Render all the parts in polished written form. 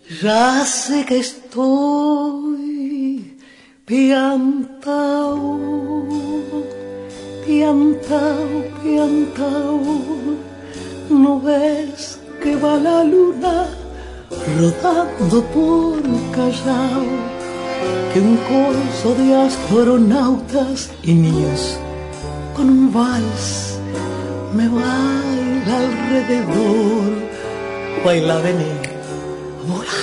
Ya sé que estoy piantao, piantao, piantao. ¿No ves que va la luna rodando por Callao? Que un corso de astronautas y niños con un vals me baila alrededor. Baila, vení, volá.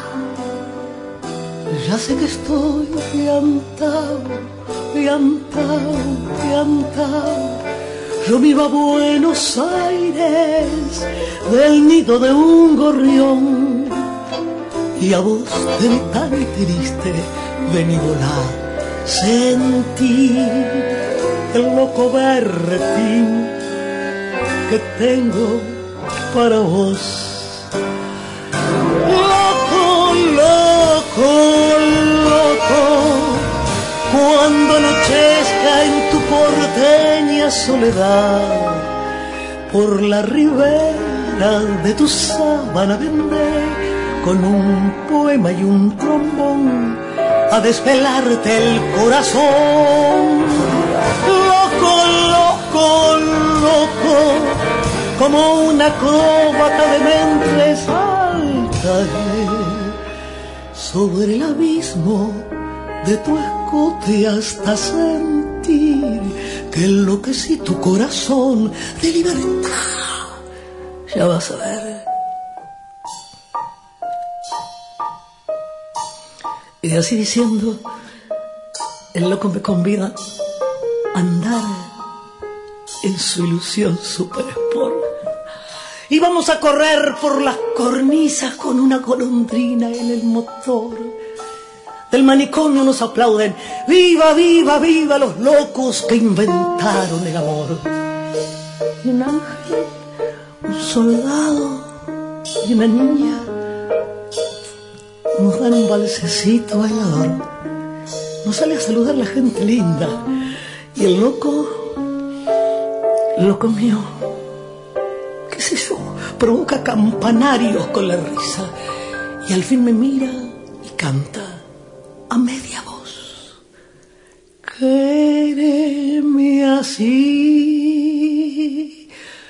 Ya sé que estoy piantao, piantao, piantao. Yo me iba a Buenos Aires del nido de un gorrión, y a vos de mi tan triste vení volar. Sentí el loco berretín que tengo para vos. Loco, loco, loco, cuando anochezca en tu porteña soledad, por la ribera de tu sábana vendré con un poema y un trombón a desvelarte el corazón. Loco, loco, loco, como una acróbata de mente saltaré sobre el abismo de tu escote hasta sentir que enloquecí tu corazón de libertad. Ya vas a ver. Y así diciendo, el loco me convida a andar en su ilusión super sport. Y vamos a correr por las cornisas con una golondrina en el motor. Del manicomio nos aplauden: ¡viva, viva, viva los locos que inventaron el amor! Y un ángel, un soldado y una niña nos dan un balsecito bailador. Nos sale a saludar la gente linda. Y el loco mío, qué sé yo, provoca campanarios con la risa. Y al fin me mira y canta a media voz: quéreme así,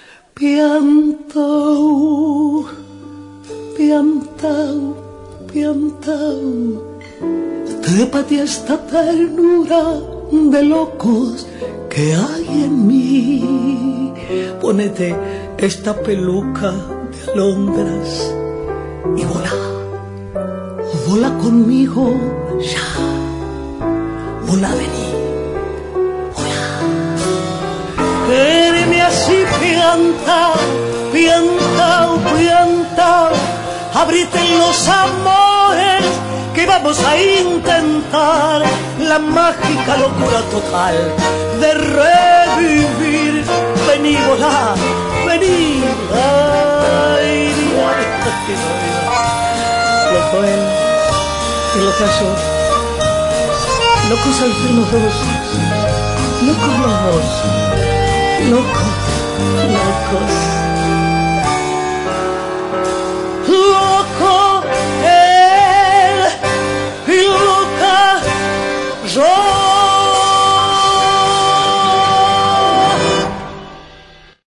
piantao, piantao, piantao. Trépate a esta ternura de locos que hay en mí. Ponete esta peluca de alondras y volá. Volá conmigo ya. Volá, vení. Volá. Quéreme así, piantao, piantao, piantao. Abrite los amores que vamos a intentar la mágica locura total de revivir. Vení, volá, vení. Ay, loco él, y loca yo. Locos al fin los dos, locos los dos, locos, locos.